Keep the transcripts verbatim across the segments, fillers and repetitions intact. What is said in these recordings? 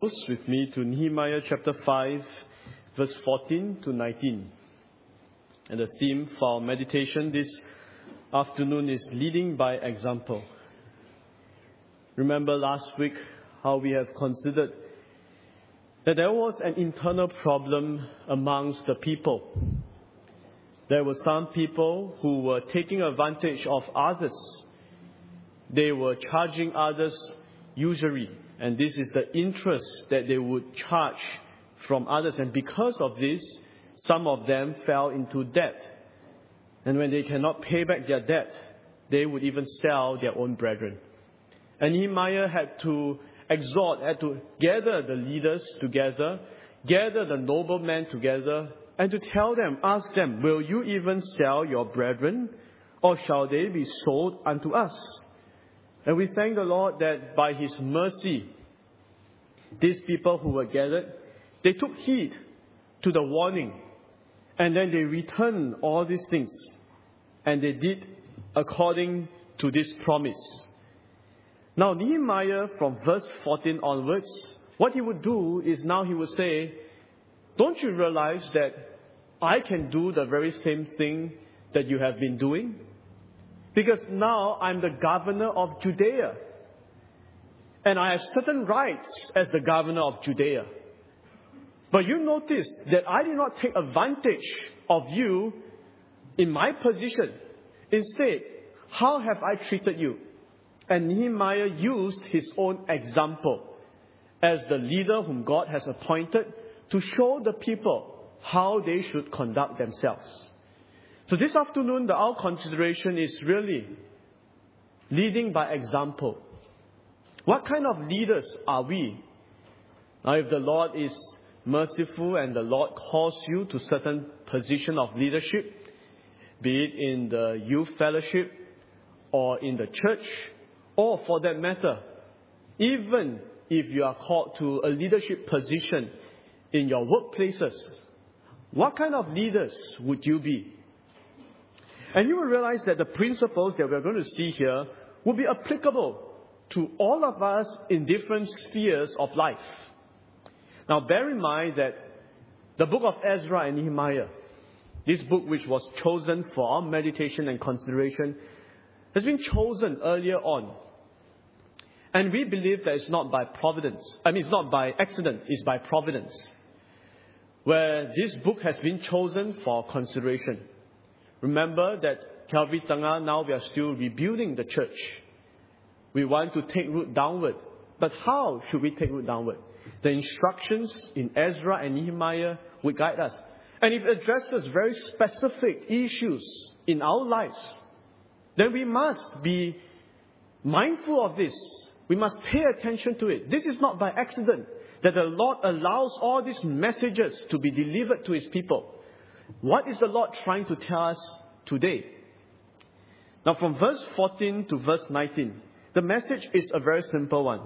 with me to Nehemiah chapter five, verse fourteen to nineteen. And the theme for our meditation this afternoon is leading by example. Remember last week how we have considered that there was an internal problem amongst the people. There were some people who were taking advantage of others. They were charging others usury. And this is the interest that they would charge from others. And because of this, some of them fell into debt. And when they cannot pay back their debt, they would even sell their own brethren. And Nehemiah had to exhort, had to gather the leaders together, gather the noblemen together, and to tell them, ask them, will you even sell your brethren, or shall they be sold unto us? And we thank the Lord that by His mercy, these people who were gathered, they took heed to the warning. And then they returned all these things. And they did according to this promise. Now Nehemiah, from verse fourteen onwards, what he would do is now he would say, don't you realize that I can do the very same thing that you have been doing? Because now I'm the governor of Judea. And I have certain rights as the governor of Judea. But you notice that I did not take advantage of you in my position. Instead, how have I treated you? And Nehemiah used his own example as the leader whom God has appointed to show the people how they should conduct themselves. So this afternoon, the, our consideration is really leading by example. What kind of leaders are we? Now, if the Lord is merciful and the Lord calls you to certain position of leadership, be it in the youth fellowship or in the church, or for that matter, even if you are called to a leadership position in your workplaces, what kind of leaders would you be? And you will realize that the principles that we're going to see here will be applicable to all of us in different spheres of life. Now bear in mind that the book of Ezra and Nehemiah, this book which was chosen for our meditation and consideration, has been chosen earlier on. And we believe that it's not by providence. I mean, it's not by accident, it's by providence. Where this book has been chosen for consideration. Remember that Calvary Tengah, now we are still rebuilding the church. We want to take root downward. But how should we take root downward? The instructions in Ezra and Nehemiah would guide us. And if it addresses very specific issues in our lives, then we must be mindful of this. We must pay attention to it. This is not by accident that the Lord allows all these messages to be delivered to His people. What is the Lord trying to tell us today? Now from verse fourteen to verse nineteen, the message is a very simple one.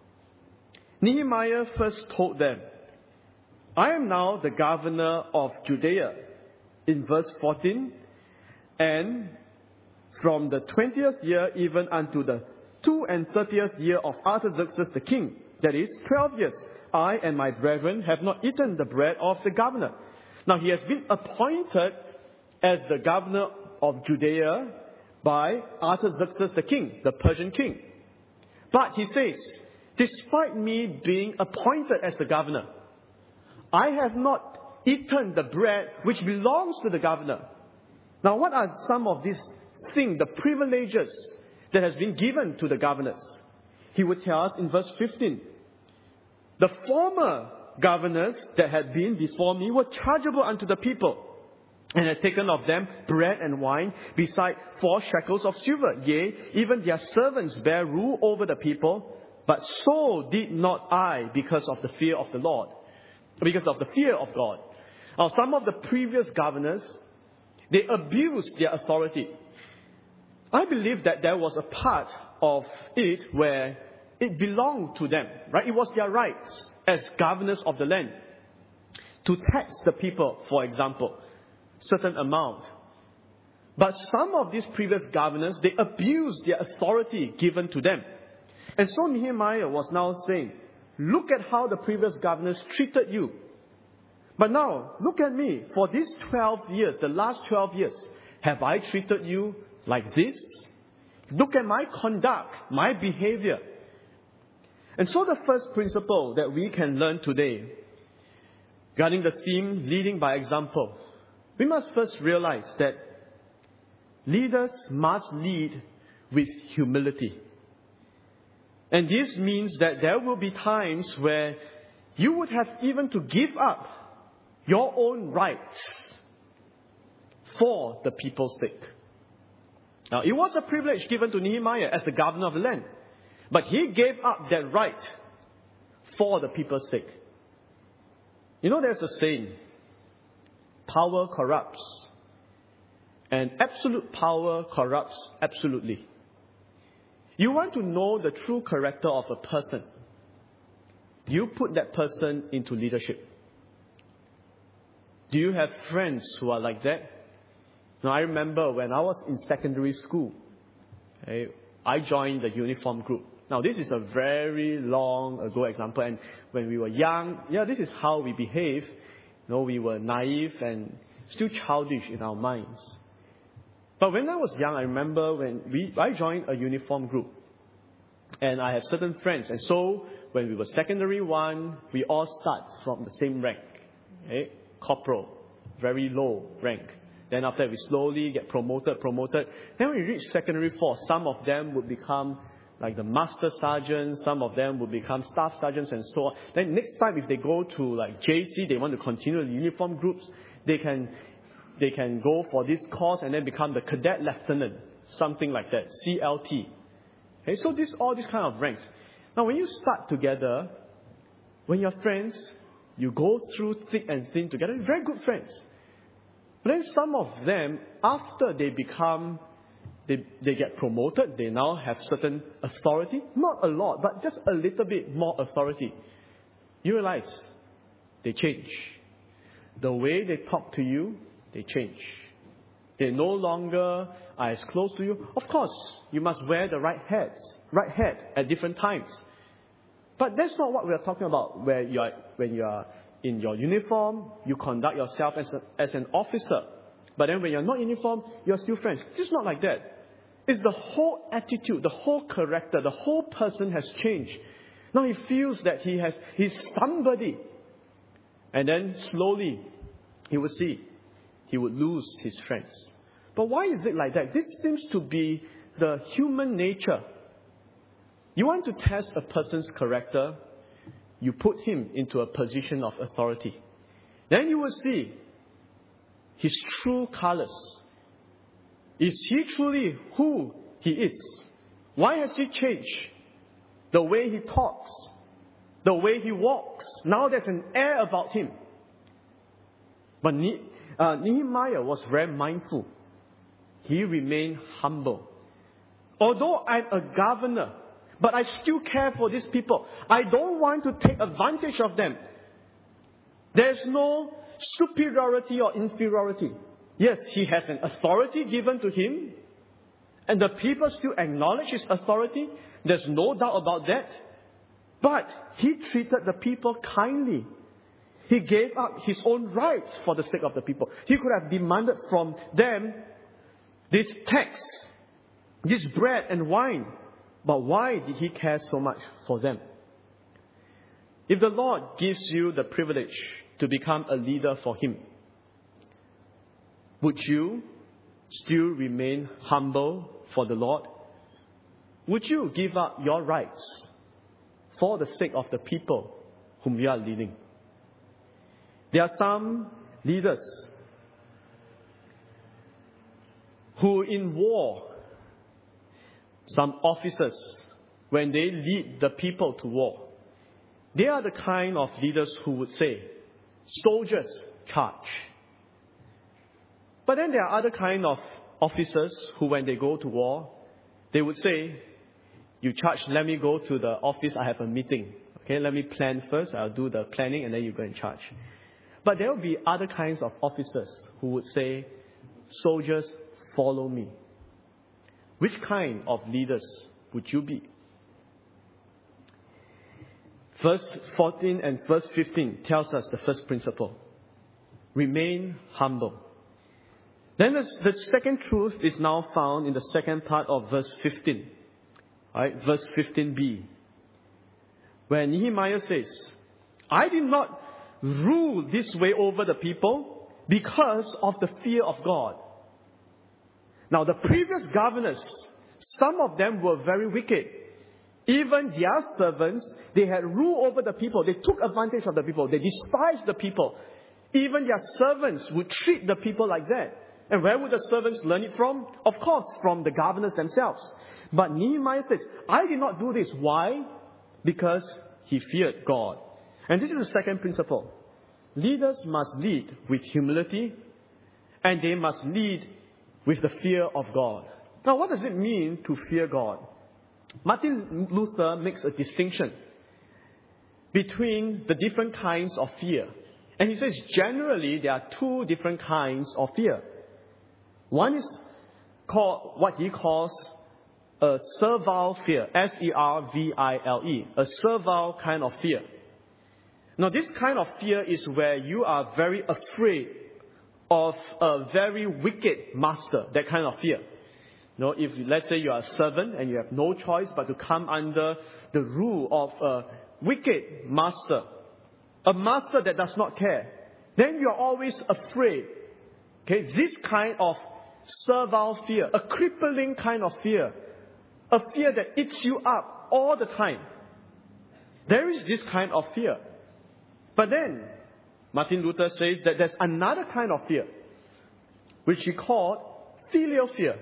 Nehemiah first told them, I am now the governor of Judea, in verse fourteen, and from the twentieth year even unto the two and thirtieth year of Artaxerxes the king, that is, twelve years, I and my brethren have not eaten the bread of the governor. Now he has been appointed as the governor of Judea by Artaxerxes the king, the Persian king. But he says, despite me being appointed as the governor, I have not eaten the bread which belongs to the governor. Now what are some of these things, the privileges that has been given to the governors? He would tell us in verse fifteen. The former governors that had been before me were chargeable unto the people, and had taken of them bread and wine, beside four shekels of silver. Yea, even their servants bear rule over the people. But so did not I, because of the fear of the Lord, because of the fear of God. Now, some of the previous governors, they abused their authority. I believe that there was a part of it where it belonged to them, right? It was their rights as governors of the land to tax the people, for example, certain amount. But some of these previous governors, they abused their authority given to them. And so Nehemiah was now saying, look at how the previous governors treated you. But now, look at me. For these twelve years, the last twelve years, have I treated you like this? Look at my conduct, my behavior. And so the first principle that we can learn today, regarding the theme, leading by example, we must first realize that leaders must lead with humility. And this means that there will be times where you would have even to give up your own rights for the people's sake. Now, it was a privilege given to Nehemiah as the governor of the land. But he gave up that right for the people's sake. You know, there's a saying, power corrupts. And absolute power corrupts absolutely. You want to know the true character of a person. You put that person into leadership. Do you have friends who are like that? Now, I remember when I was in secondary school, okay, I joined the uniform group. Now, this is a very long ago example. And when we were young, yeah, this is how we behaved. You know, we were naive and still childish in our minds. But when I was young, I remember when we I joined a uniform group. And I have certain friends. And so, when we were secondary one, we all start from the same rank. Okay? Corporal. Very low rank. Then after that, we slowly get promoted, promoted. Then when we reach secondary four, some of them would become like the master sergeants, some of them would become staff sergeants and so on. Then next time, if they go to like J C, they want to continue the uniform groups, they can they can go for this course and then become the cadet lieutenant, something like that, C L T. Okay, so this all these kind of ranks. Now, when you start together, when you're friends, you go through thick and thin together, you're very good friends. But then some of them, after they become, they, they get promoted, they now have certain authority. Not a lot, but just a little bit more authority. You realize they change. The way they talk to you, they change. They no longer are as close to you. Of course, you must wear the right hats, right hat at different times. But that's not what we are talking about. Where you are, when you are in your uniform, you conduct yourself as a, as an officer. But then when you're not in uniform, you're still friends. It's not like that. It's the whole attitude, the whole character, the whole person has changed. Now he feels that he has, he's somebody. And then slowly, he will see, he would lose his friends. But why is it like that? This seems to be the human nature. You want to test a person's character, you put him into a position of authority. Then you will see his true colors. Is he truly who he is? Why has he changed? The way he talks, the way he walks. Now there's an air about him. But ne- uh, Nehemiah was very mindful. He remained humble. Although I'm a governor, but I still care for these people. I don't want to take advantage of them. There's no superiority or inferiority. Yes, he has an authority given to him. And the people still acknowledge his authority. There's no doubt about that. But he treated the people kindly. He gave up his own rights for the sake of the people. He could have demanded from them this tax, this bread and wine. But why did he care so much for them? If the Lord gives you the privilege to become a leader for him, would you still remain humble for the Lord? Would you give up your rights for the sake of the people whom you are leading? There are some leaders who in war, some officers, when they lead the people to war, they are the kind of leaders who would say, soldiers, charge. But then there are other kind of officers who, when they go to war, they would say, you charge, let me go to the office, I have a meeting. Okay, let me plan first, I'll do the planning, and then you go and charge. But there will be other kinds of officers who would say, soldiers, follow me. Which kind of leaders would you be? verse fourteen and verse fifteen tells us the first principle. Remain humble. Then the, the second truth is now found in the second part of verse fifteen. Right? Verse fifteen b. Where Nehemiah says, I did not rule this way over the people because of the fear of God. Now the previous governors, some of them were very wicked. Even their servants, they had rule over the people. They took advantage of the people. They despised the people. Even their servants would treat the people like that. And where would the servants learn it from? Of course, from the governors themselves. But Nehemiah says, I did not do this. Why? Because he feared God. And this is the second principle. Leaders must lead with humility, and they must lead with the fear of God. Now, what does it mean to fear God? Martin Luther makes a distinction between the different kinds of fear. And he says generally there are two different kinds of fear. One is called what he calls a servile fear, S E R V I L E, a servile kind of fear. Now this kind of fear is where you are very afraid of a very wicked master, that kind of fear. You know, if let's say you are a servant and you have no choice but to come under the rule of a wicked master, a master that does not care, then you are always afraid. Okay, this kind of servile fear, a crippling kind of fear, a fear that eats you up all the time. There is this kind of fear. But then, Martin Luther says that there's another kind of fear, which he called filial fear.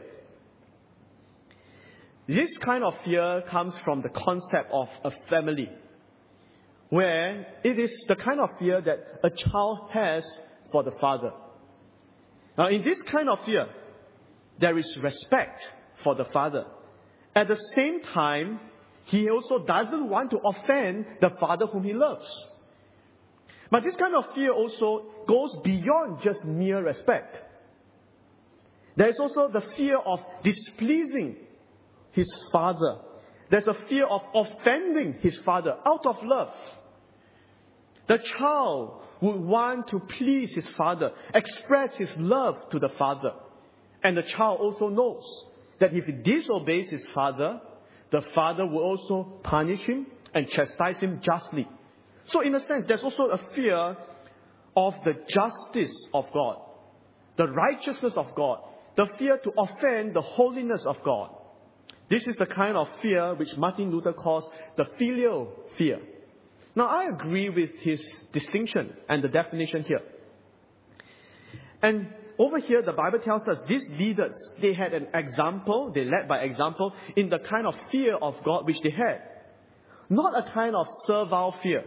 This kind of fear comes from the concept of a family, where it is the kind of fear that a child has for the father. Now, in this kind of fear, there is respect for the father. At the same time, he also doesn't want to offend the father whom he loves. But this kind of fear also goes beyond just mere respect. There is also the fear of displeasing his father. There's a fear of offending his father out of love. The child would want to please his father, express his love to the father. And the child also knows that if he disobeys his father, the father will also punish him and chastise him justly. So in a sense, there's also a fear of the justice of God, the righteousness of God, the fear to offend the holiness of God. This is the kind of fear which Martin Luther calls the filial fear. Now, I agree with his distinction and the definition here. And over here, the Bible tells us these leaders, they had an example, they led by example in the kind of fear of God which they had. Not a kind of servile fear,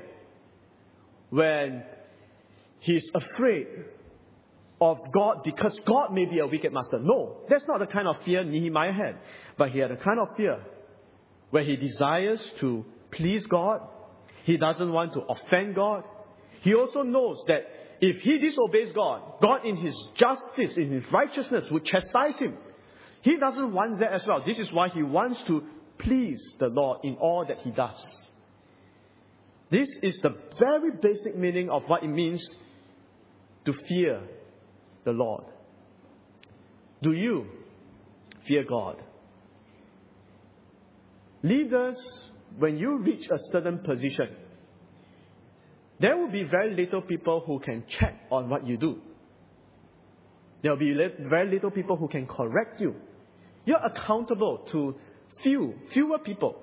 when he's afraid of God because God may be a wicked master. No, that's not the kind of fear Nehemiah had. But he had a kind of fear where he desires to please God. He doesn't want to offend God. He also knows that if he disobeys God, God in his justice, in his righteousness, would chastise him. He doesn't want that as well. This is why he wants to please the Lord in all that he does. This is the very basic meaning of what it means to fear the Lord. Do you fear God? Leaders, when you reach a certain position, there will be very little people who can check on what you do. There will be very little people who can correct you. You're accountable to few, fewer people.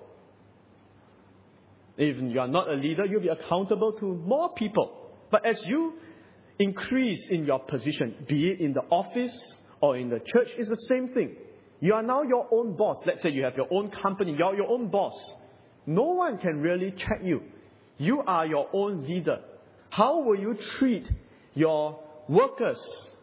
If you are not a leader, you'll be accountable to more people. But as you increase in your position, be it in the office or in the church, it's the same thing. You are now your own boss. Let's say you have your own company, you're your own boss. No one can really check you. You are your own leader. How will you treat your workers?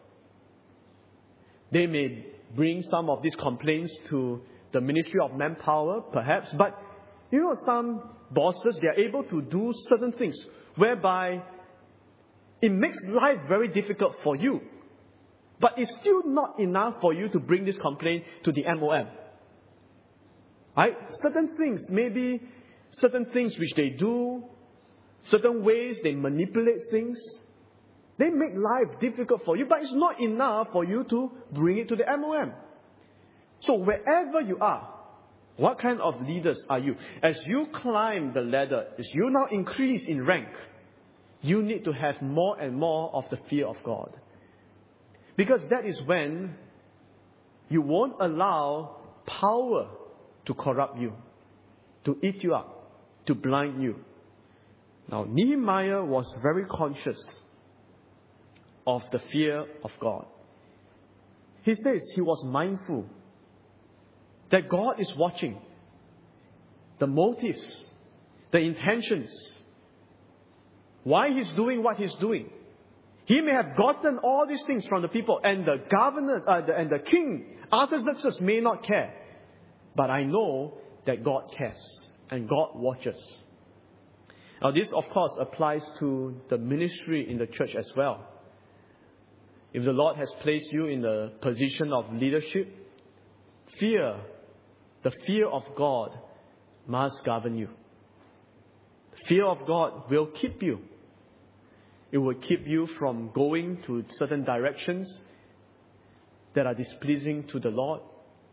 They may bring some of these complaints to the Ministry of Manpower, perhaps, but you know, some bosses, they are able to do certain things whereby it makes life very difficult for you. But it's still not enough for you to bring this complaint to the M O M. Right? Certain things, maybe certain things which they do certain ways they manipulate things. They make life difficult for you, but it's not enough for you to bring it to the M O M. So wherever you are, what kind of leaders are you? As you climb the ladder, as you now increase in rank, you need to have more and more of the fear of God. Because that is when you won't allow power to corrupt you, to eat you up, to blind you. Now, Nehemiah was very conscious of the fear of God. He says he was mindful that God is watching the motives, the intentions, why he's doing what he's doing. He may have gotten all these things from the people, and the governor uh, the, and the king Artaxerxes may not care. But I know that God cares and God watches. Now, this of course applies to the ministry in the church as well. If the Lord has placed you in the position of leadership, fear, the fear of God must govern you. The fear of God will keep you. It will keep you from going to certain directions that are displeasing to the Lord.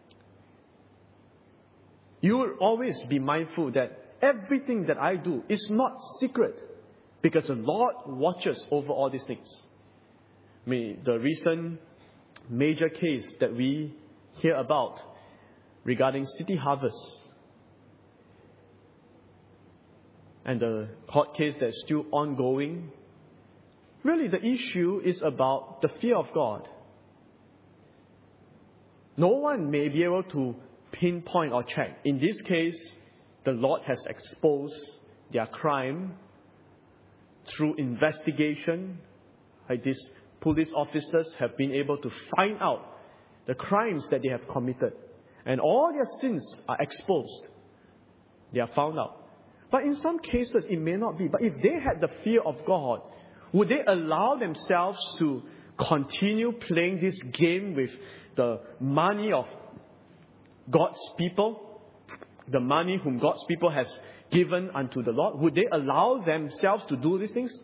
You will always be mindful that everything that I do is not secret, because the Lord watches over all these things. I mean, the recent major case that we hear about regarding City Harvest and the court case that's still ongoing, really the issue is about the fear of God. No one may be able to pinpoint or check. In this case, the Lord has exposed their crime through investigation. Like these police officers have been able to find out the crimes that they have committed. And all their sins are exposed. They are found out. But in some cases, it may not be. But if they had the fear of God, would they allow themselves to continue playing this game with the money of God's people, the money whom God's people has given unto the Lord? Would they allow themselves to do these things?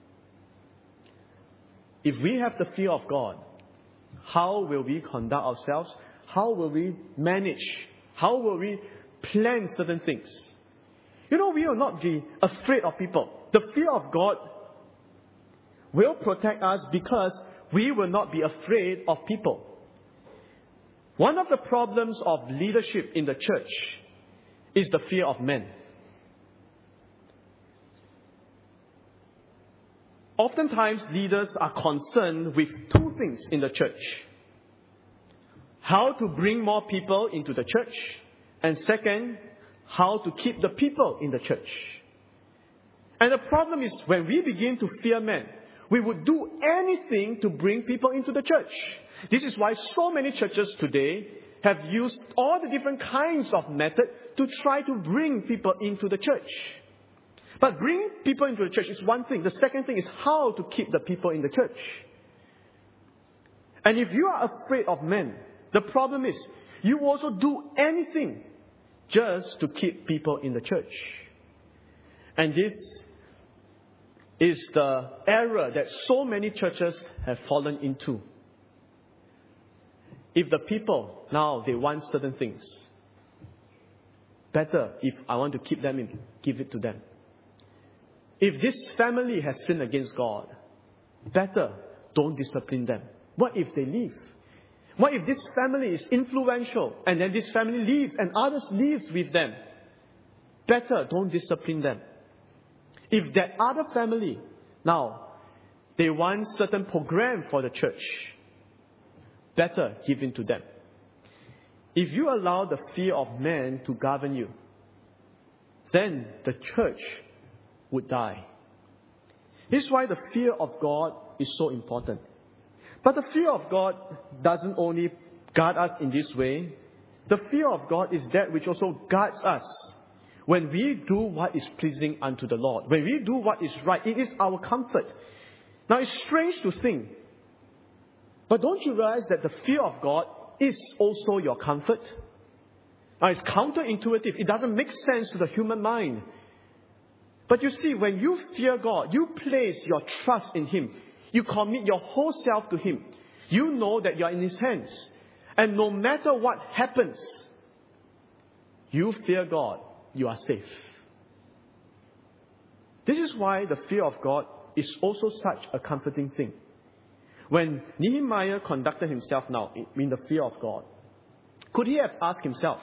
If we have the fear of God, how will we conduct ourselves? How will we manage? How will we plan certain things? You know, we will not be afraid of people. The fear of God will protect us because we will not be afraid of people. One of the problems of leadership in the church is the fear of men. Oftentimes, leaders are concerned with two things in the church. How to bring more people into the church. And second, how to keep the people in the church. And the problem is, when we begin to fear men, we would do anything to bring people into the church. This is why so many churches today have used all the different kinds of methods to try to bring people into the church. But bringing people into the church is one thing. The second thing is how to keep the people in the church. And if you are afraid of men, the problem is you also do anything just to keep people in the church. And this is the error that so many churches have fallen into. If the people now they want certain things, better if I want to keep them in, give it to them. If this family has sinned against God, better don't discipline them. What if they leave? What if this family is influential and then this family leaves and others leave with them? Better don't discipline them. If that other family, now, they want certain program for the church, better give in to them. If you allow the fear of man to govern you, then the church would die. This is why the fear of God is so important. But the fear of God doesn't only guard us in this way. The fear of God is that which also guards us when we do what is pleasing unto the Lord. When we do what is right, it is our comfort. Now, it's strange to think, but don't you realize that the fear of God is also your comfort? Now, it's counterintuitive. It doesn't make sense to the human mind. But you see, when you fear God, you place your trust in Him. You commit your whole self to Him. You know that you are in His hands. And no matter what happens, you fear God, you are safe. This is why the fear of God is also such a comforting thing. When Nehemiah conducted himself now in the fear of God, could he have asked himself,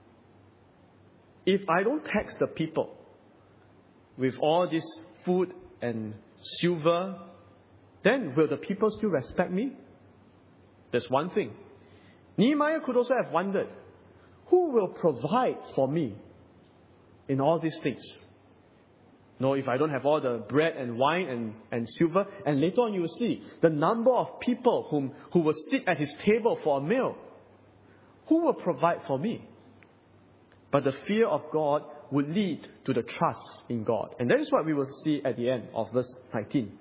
if I don't tax the people with all this food and silver, then will the people still respect me? That's one thing. Nehemiah could also have wondered, who will provide for me in all these things? No, if I don't have all the bread and wine and, and silver, and later on you will see the number of people whom, who will sit at his table for a meal. Who will provide for me? But the fear of God would lead to the trust in God. And that is what we will see at the end of verse nineteen.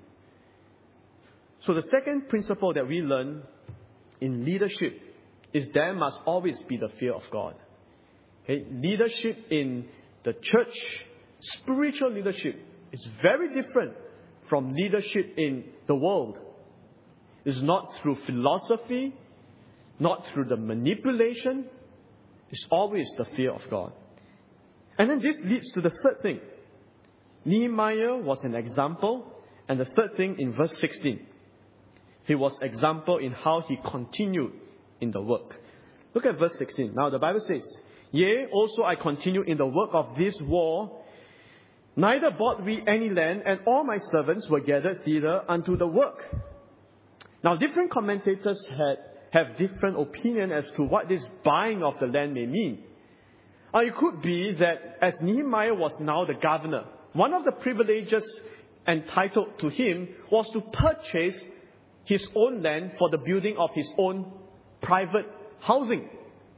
So the second principle that we learn in leadership is there must always be the fear of God. Okay? Leadership in the church, spiritual leadership, is very different from leadership in the world. It's not through philosophy, not through the manipulation. It's always the fear of God. And then this leads to the third thing. Nehemiah was an example. And the third thing in verse sixteen. He was example in how he continued in the work. Look at verse sixteen. Now the Bible says, Yea, also I continue in the work of this war. Neither bought we any land, and all my servants were gathered thither unto the work. Now different commentators had, have different opinion as to what this buying of the land may mean. Or it could be that as Nehemiah was now the governor, one of the privileges entitled to him was to purchase his own land for the building of his own private housing.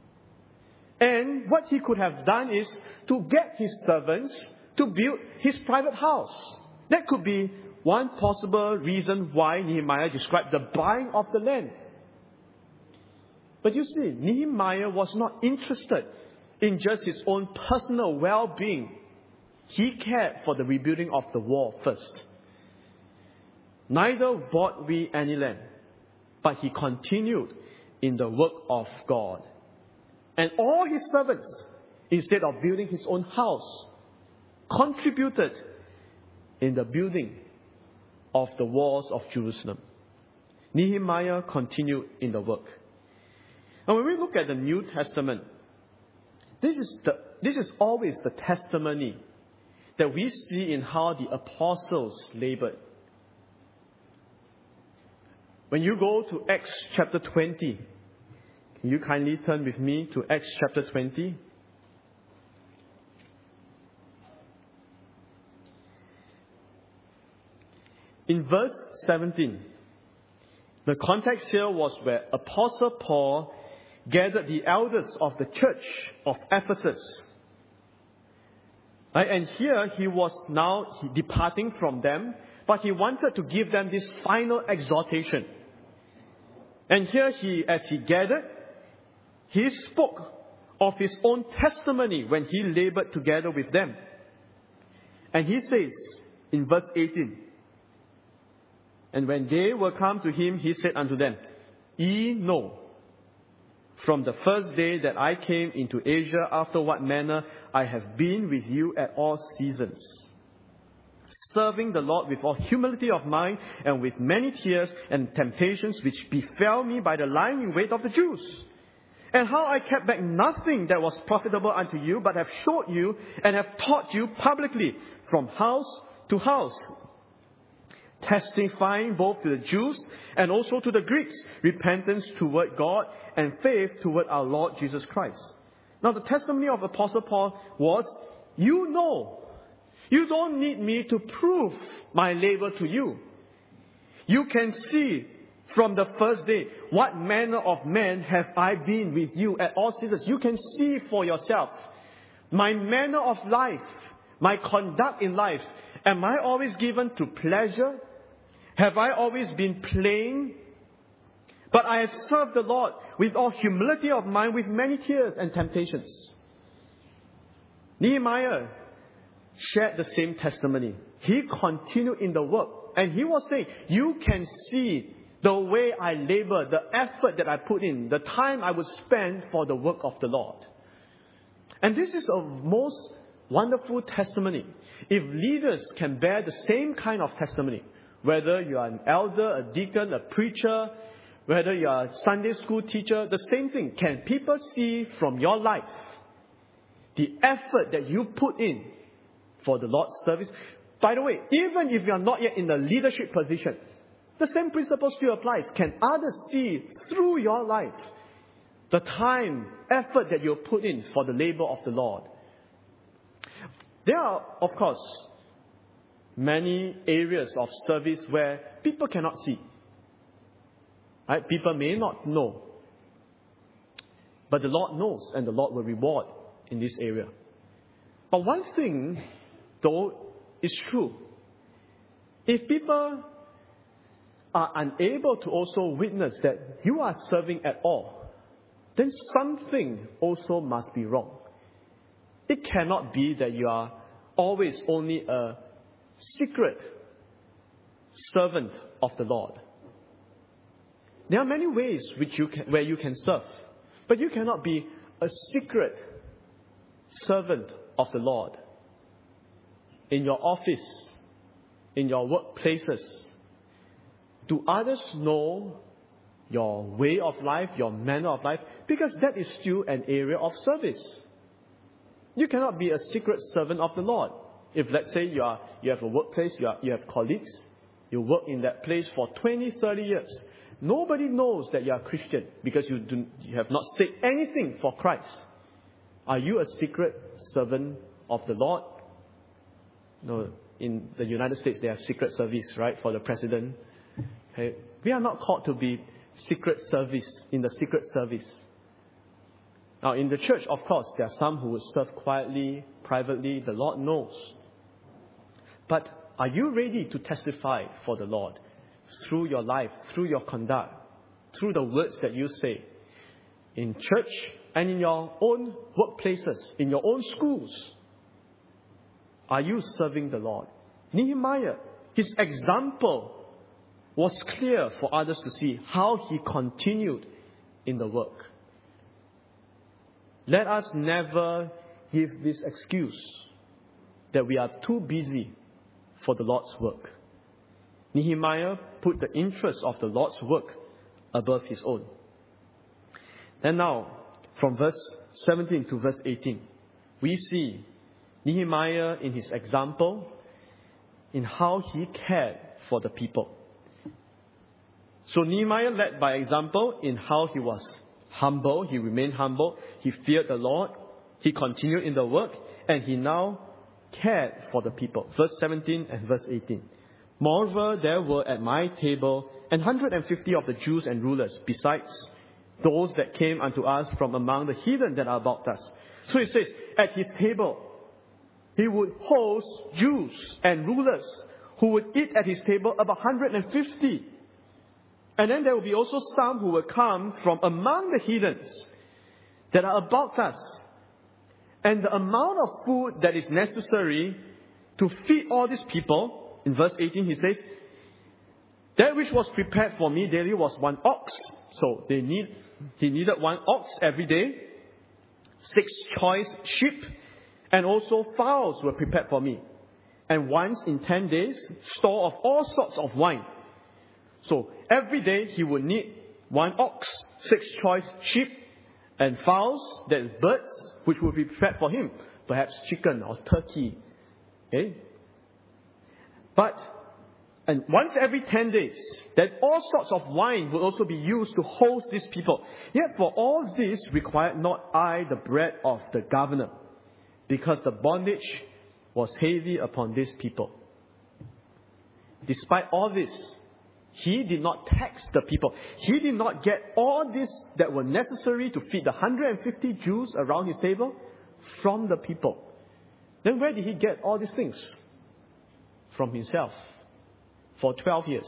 And what he could have done is to get his servants to build his private house. That could be one possible reason why Nehemiah described the buying of the land. But you see, Nehemiah was not interested in just his own personal well-being. He cared for the rebuilding of the wall first. Neither bought we any land, but he continued in the work of God. And all his servants, instead of building his own house, contributed in the building of the walls of Jerusalem. Nehemiah continued in the work. And when we look at the New Testament, this is the, this is always the testimony that we see in how the apostles labored. When you go to Acts chapter twenty, can you kindly turn with me to Acts chapter twenty? In verse seventeen, the context here was where Apostle Paul gathered the elders of the church of Ephesus. Right? And here he was now departing from them, but he wanted to give them this final exhortation. And here he, as he gathered, he spoke of his own testimony when he labored together with them. And he says in verse eighteen, And when they were come to him, he said unto them, Ye know from the first day that I came into Asia, after what manner I have been with you at all seasons, serving the Lord with all humility of mind and with many tears and temptations which befell me by the lying in wait of the Jews. And how I kept back nothing that was profitable unto you, but have showed you and have taught you publicly from house to house, testifying both to the Jews and also to the Greeks, repentance toward God and faith toward our Lord Jesus Christ. Now the testimony of Apostle Paul was, you know, you don't need me to prove my labor to you. You can see from the first day what manner of man have I been with you at all seasons. You can see for yourself my manner of life, my conduct in life. Am I always given to pleasure? Have I always been playing? But I have served the Lord with all humility of mind, with many tears and temptations. Nehemiah shared the same testimony. He continued in the work. And he was saying, you can see the way I labor, the effort that I put in, the time I would spend for the work of the Lord. And this is a most wonderful testimony. If leaders can bear the same kind of testimony, whether you are an elder, a deacon, a preacher, whether you are a Sunday school teacher, the same thing. Can people see from your life the effort that you put in for the Lord's service? By the way, even if you are not yet in a leadership position, the same principle still applies. Can others see through your life the time, effort that you put in for the labor of the Lord? There are, of course, many areas of service where people cannot see. Right? People may not know. But the Lord knows, and the Lord will reward in this area. But one thing, though, is true. If people are unable to also witness that you are serving at all, then something also must be wrong. It cannot be that you are always only a secret servant of the Lord. There are many ways which you can, where you can serve, but you cannot be a secret servant of the Lord. In your office, in your workplaces, do others know your way of life, your manner of life? Because that is still an area of service. You cannot be a secret servant of the Lord. If, let's say, you are you have a workplace, you, are, you have colleagues, you work in that place for twenty, thirty years. Nobody knows that you are a Christian because you, do, you have not said anything for Christ. Are you a secret servant of the Lord? No, in the United States, they have secret service, right, for the president. Okay. We are not called to be secret service, in the secret service. Now, in the church, of course, there are some who will serve quietly, privately. The Lord knows. But are you ready to testify for the Lord through your life, through your conduct, through the words that you say in church and in your own workplaces, in your own schools? Are you serving the Lord? Nehemiah, his example was clear for others to see how he continued in the work. Let us never give this excuse that we are too busy for the Lord's work. Nehemiah put the interest of the Lord's work above his own. And now, from verse seventeen to verse eighteen, we see Nehemiah in his example, in how he cared for the people. So Nehemiah led by example in how he was humble, he remained humble, he feared the Lord, he continued in the work, and he now cared for the people. Verse seventeen and verse eighteen. Moreover, there were at my table an hundred and fifty of the Jews and rulers, besides those that came unto us from among the heathen that are about us. So it says, at his table, he would host Jews and rulers who would eat at his table, about one hundred fifty. And then there will be also some who will come from among the heathens that are about us. And the amount of food that is necessary to feed all these people, in verse eighteen he says, that which was prepared for me daily was one ox. So they need, he needed one ox every day, six choice sheep, and also fowls were prepared for me. And once in ten days, store of all sorts of wine. So every day he would need one ox, six choice sheep, and fowls, that is birds, which would be prepared for him. Perhaps chicken or turkey. Okay? But, and once every ten days, that all sorts of wine will also be used to host these people. Yet for all this required not I the bread of the governor, because the bondage was heavy upon these people. Despite all this, he did not tax the people. He did not get all this that were necessary to feed the one hundred fifty Jews around his table from the people. Then where did he get all these things? From himself. For twelve years.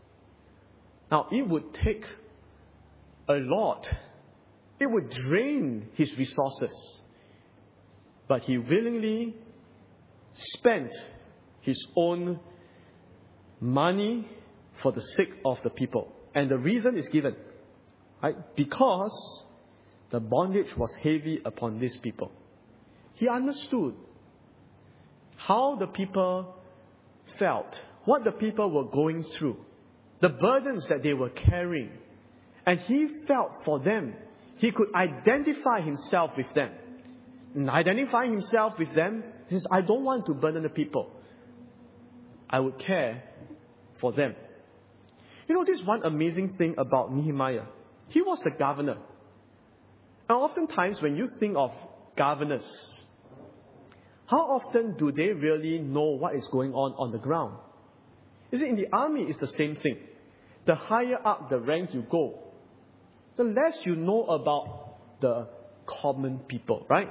Now, it would take a lot. It would drain his resources. But he willingly spent his own money for the sake of the people. And the reason is given, right? Because the bondage was heavy upon these people. He understood how the people felt, what the people were going through, the burdens that they were carrying. And he felt for them. He could identify himself with them. And identifying himself with them, he says, I don't want to burden the people. I would care for them. You know, this one amazing thing about Nehemiah. He was the governor. And oftentimes when you think of governors, how often do they really know what is going on on the ground? You see, in the army, it's the same thing. The higher up the rank you go, the less you know about the common people, right?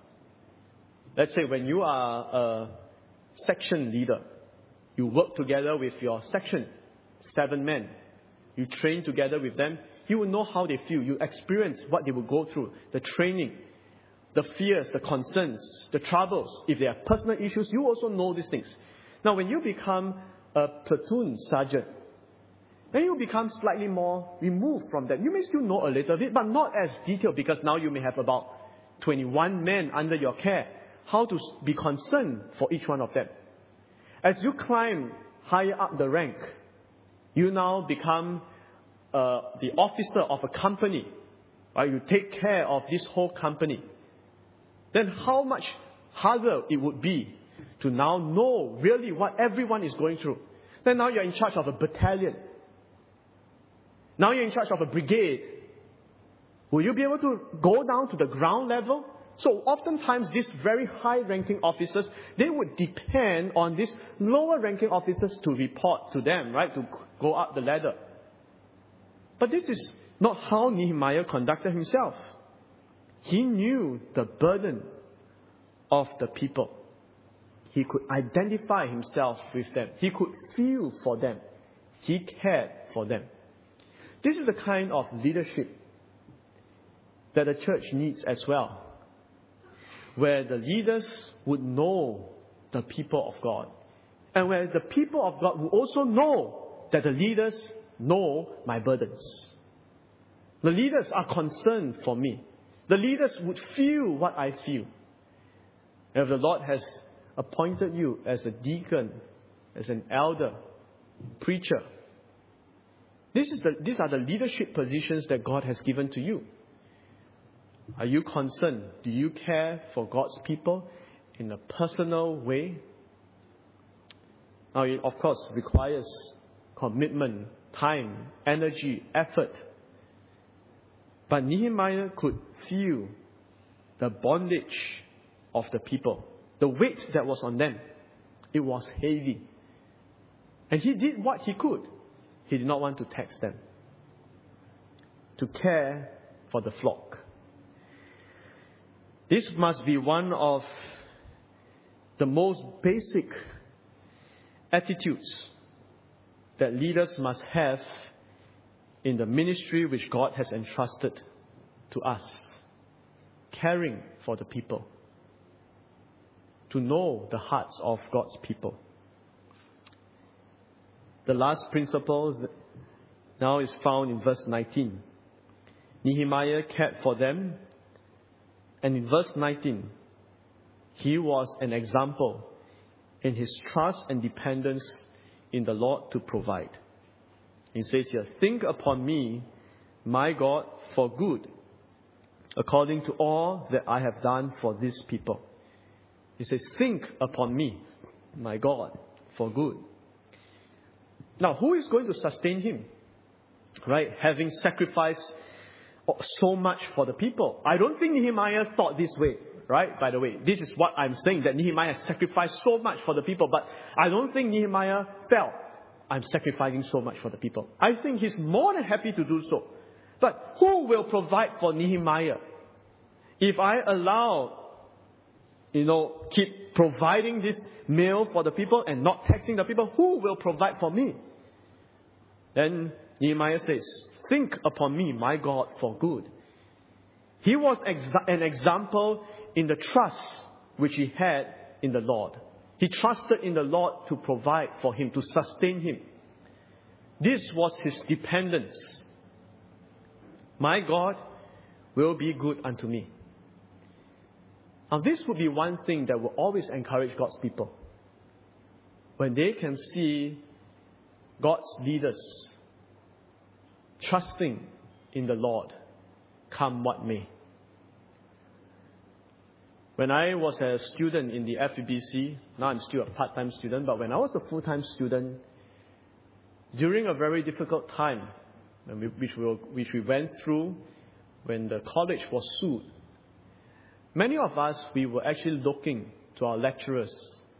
Let's say when you are a section leader, you work together with your section, seven men. You train together with them. You will know how they feel. You experience what they will go through, the training, the fears, the concerns, the troubles. If they have personal issues, you also know these things. Now, when you become a platoon sergeant, then you become slightly more removed from that. You may still know a little bit, but not as detailed, because now you may have about twenty-one men under your care. How to be concerned for each one of them. As you climb higher up the rank, you now become uh, the officer of a company. Right? You take care of this whole company. Then how much harder it would be to now know really what everyone is going through. Then now you're in charge of a battalion. Now you're in charge of a brigade. Will you be able to go down to the ground level? So oftentimes these very high-ranking officers, they would depend on these lower-ranking officers to report to them, right? To go up the ladder. But this is not how Nehemiah conducted himself. He knew the burden of the people. He could identify himself with them. He could feel for them. He cared for them. This is the kind of leadership that the church needs as well, where the leaders would know the people of God, and where the people of God will also know that the leaders know my burdens. The leaders are concerned for me. The leaders would feel what I feel. And if the Lord has appointed you as a deacon, as an elder, preacher, this is the, these are the leadership positions that God has given to you. Are you concerned? Do you care for God's people in a personal way? Now, it of course requires commitment, time, energy, effort. But Nehemiah could feel the bondage of the people, the weight that was on them. It was heavy. And he did what he could. He did not want to tax them, to care for the flock. This must be one of the most basic attitudes that leaders must have in the ministry which God has entrusted to us. Caring for the people. To know the hearts of God's people. The last principle now is found in verse nineteen. Nehemiah cared for them. And in verse nineteen, he was an example in his trust and dependence in the Lord to provide. He says here, think upon me, my God, for good, according to all that I have done for these people. He says, think upon me, my God, for good. Now, who is going to sustain him? Right? Having sacrificed so much for the people. I don't think Nehemiah thought this way, right? By the way, this is what I'm saying, that Nehemiah sacrificed so much for the people, but I don't think Nehemiah felt, I'm sacrificing so much for the people. I think he's more than happy to do so. But who will provide for Nehemiah? If I allow, you know, keep providing this meal for the people and not taxing the people, who will provide for me? Then Nehemiah says, think upon me, my God, for good. He was exa- an example in the trust which he had in the Lord. He trusted in the Lord to provide for him, to sustain him. This was his dependence. My God will be good unto me. Now, this would be one thing that will always encourage God's people. When they can see God's leaders trusting in the Lord, come what may. When I was a student in the F E B C, now I'm still a part-time student, but when I was a full-time student, during a very difficult time, which we, which we went through when the college was sued, many of us, we were actually looking to our lecturers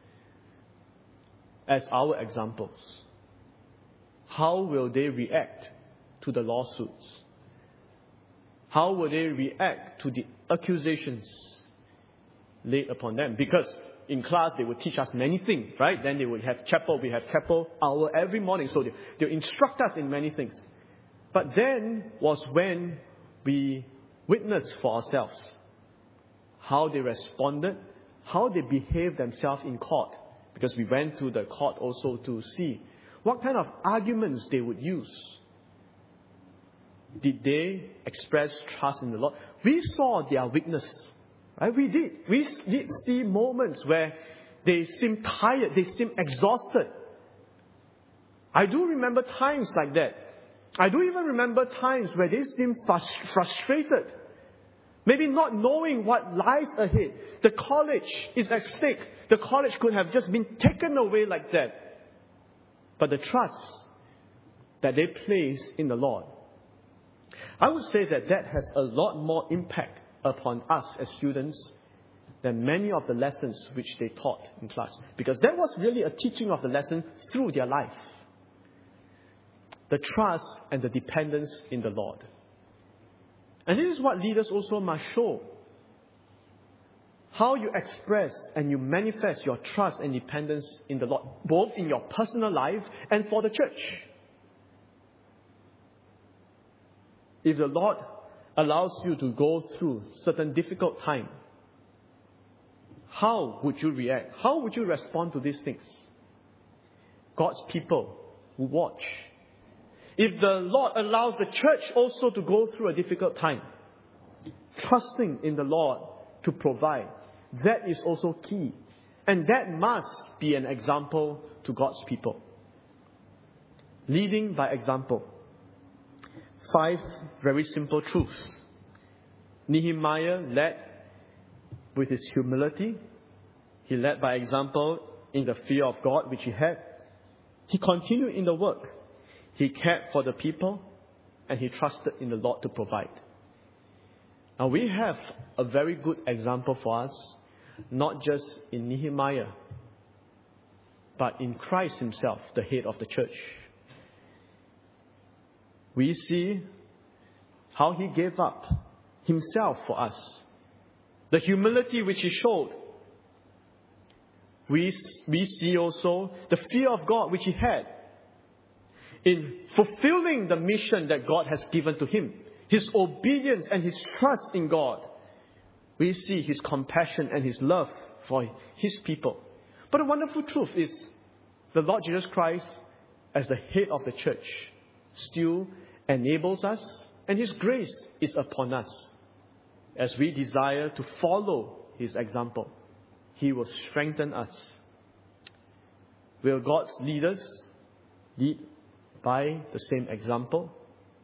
as our examples. How will they react to the lawsuits? How will they react to the accusations laid upon them? Because in class they would teach us many things, right? Then they would have chapel, we have chapel hour every morning, so they, they instruct us in many things. But then was when we witnessed for ourselves how they responded, how they behaved themselves in court. Because we went to the court also to see what kind of arguments they would use. Did they express trust in the Lord? We saw their weakness. Right? We did. We did see moments where they seemed tired, they seemed exhausted. I do remember times like that. I do even remember times where they seemed frustrated. Maybe not knowing what lies ahead. The college is at stake. The college could have just been taken away like that. But the trust that they place in the Lord, I would say that that has a lot more impact upon us as students than many of the lessons which they taught in class. Because that was really a teaching of the lesson through their life. The trust and the dependence in the Lord. And this is what leaders also must show. How you express and you manifest your trust and dependence in the Lord, both in your personal life and for the church. If the Lord allows you to go through certain difficult time, how would you react? How would you respond to these things? God's people who watch. If the Lord allows the church also to go through a difficult time, trusting in the Lord to provide, that is also key. And that must be an example to God's people. Leading by example. Five very simple truths. Nehemiah led with his humility. He led by example in the fear of God which he had. He continued in the work. He cared for the people and he trusted in the Lord to provide. Now we have a very good example for us, not just in Nehemiah, but in Christ himself, the head of the church. We see how he gave up himself for us. The humility which he showed. We, we see also the fear of God which he had in fulfilling the mission that God has given to him. His obedience and his trust in God. We see his compassion and his love for his people. But the wonderful truth is the Lord Jesus Christ, as the head of the church, still enables us, and his grace is upon us. As we desire to follow his example, he will strengthen us. Will God's leaders lead by the same example?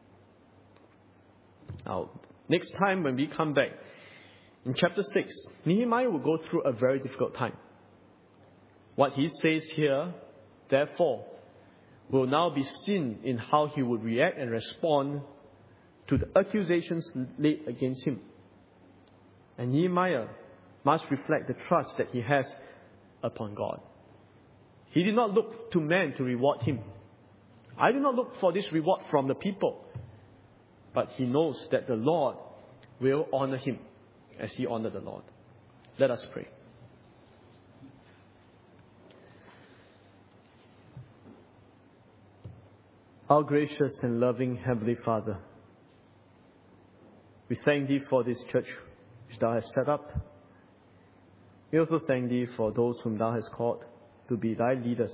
Now, next time when we come back, in chapter six, Nehemiah will go through a very difficult time. What he says here, therefore, will now be seen in how he would react and respond to the accusations laid against him. And Nehemiah must reflect the trust that he has upon God. He did not look to man to reward him. I do not look for this reward from the people. But he knows that the Lord will honor him as he honored the Lord. Let us pray. Our gracious and loving Heavenly Father, we thank Thee for this church which Thou hast set up. We also thank Thee for those whom Thou hast called to be Thy leaders,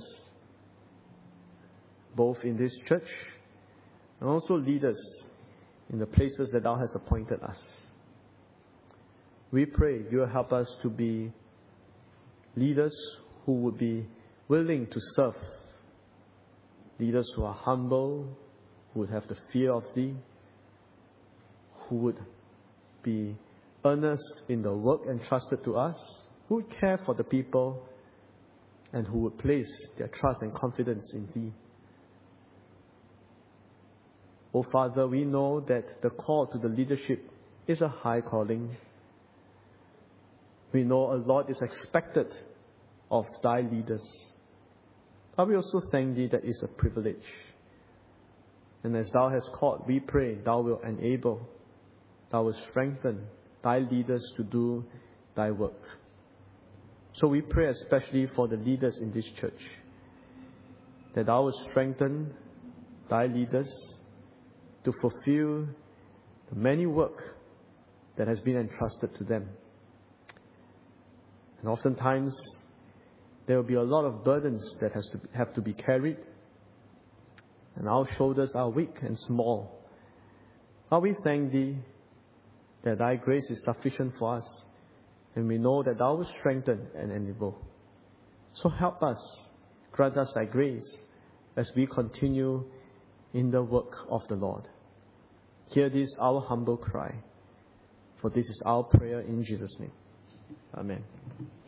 both in this church and also leaders in the places that Thou hast appointed us. We pray You will help us to be leaders who would be willing to serve, leaders who are humble, who would have the fear of Thee, who would be earnest in the work entrusted to us, who would care for the people, and who would place their trust and confidence in Thee. Oh Father, we know that the call to the leadership is a high calling. We know a lot is expected of Thy leaders. But we also thank Thee that it's a privilege. And as Thou hast called, we pray Thou will enable, Thou will strengthen Thy leaders to do Thy work. So we pray especially for the leaders in this church, that Thou will strengthen Thy leaders to fulfill the many work that has been entrusted to them. And oftentimes, there will be a lot of burdens that has to have to be carried, and our shoulders are weak and small. But we thank Thee that Thy grace is sufficient for us, and we know that Thou will strengthen and enable. So help us, grant us Thy grace as we continue in the work of the Lord. Hear this our humble cry, for this is our prayer in Jesus' name. Amen.